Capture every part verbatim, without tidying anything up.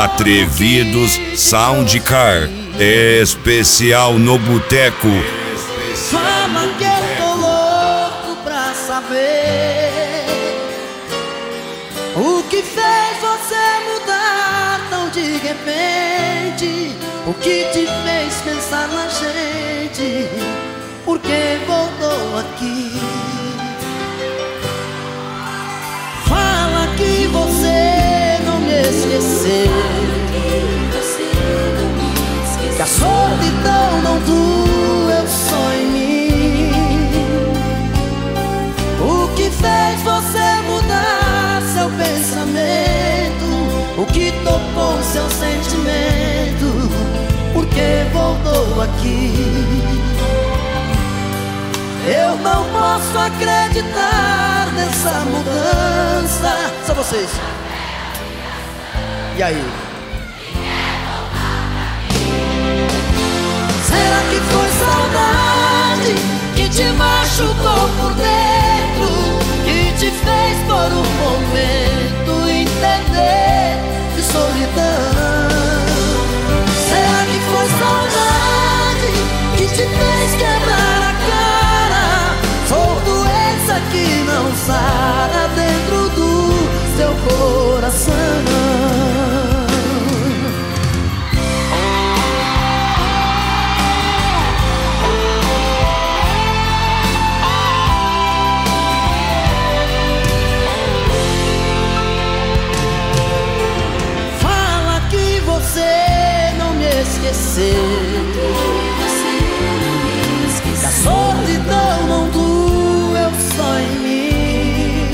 Atrevidos Soundcar, especial no boteco. Fala que eu tô louco pra saber o que fez você mudar tão de repente. O que te fez pensar na gente? Por que voltou aqui? Fala que você não me esqueceu, que a solidão não doeu só em mim. O que fez você mudar seu pensamento? O que tocou seu sentimento? Por que voltou aqui? Eu não posso acreditar nessa mudança. Só vocês. E aí? Será que foi saudade que te machucou por dentro, que te fez por um momento entender de solidão? Será que foi saudade que te fez quebrar a cara? Sou doença que não sara dentro do seu coração. Que a solidão não doeu só em mim.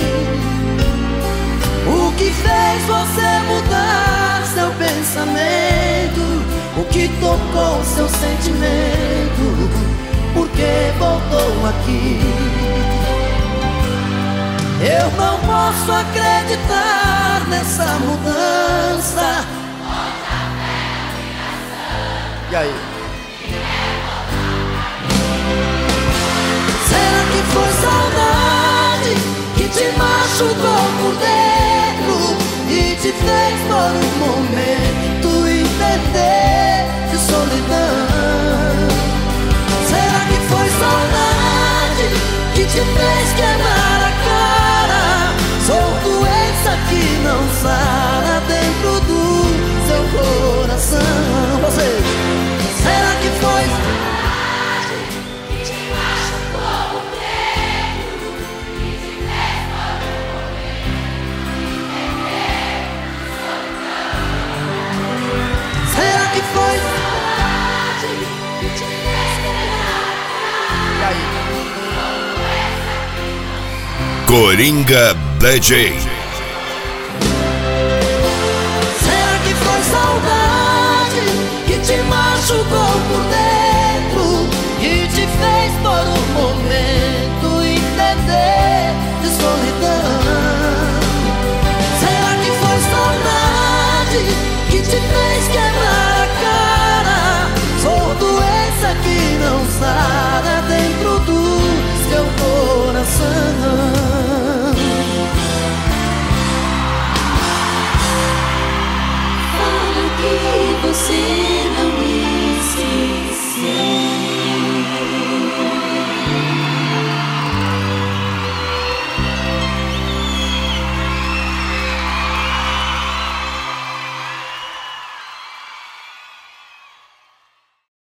O que fez você mudar seu pensamento? O que tocou seu sentimento? Por que voltou aqui? Eu não posso acreditar nessa mudança. E aí? Será que foi saudade que te machucou por dentro e te fez por um momento entender de solidão? Será que foi saudade que te fez quebrar a cara? Sou doença que não sara dentro do seu coração. Você. Será que foi saudade que te machucou por dentro e te fez por um momento entender solidão? Será que foi saudade que te fez quebrar a cara? Coringa D J. Será que foi saudade que te machucou por dentro e te fez por um momento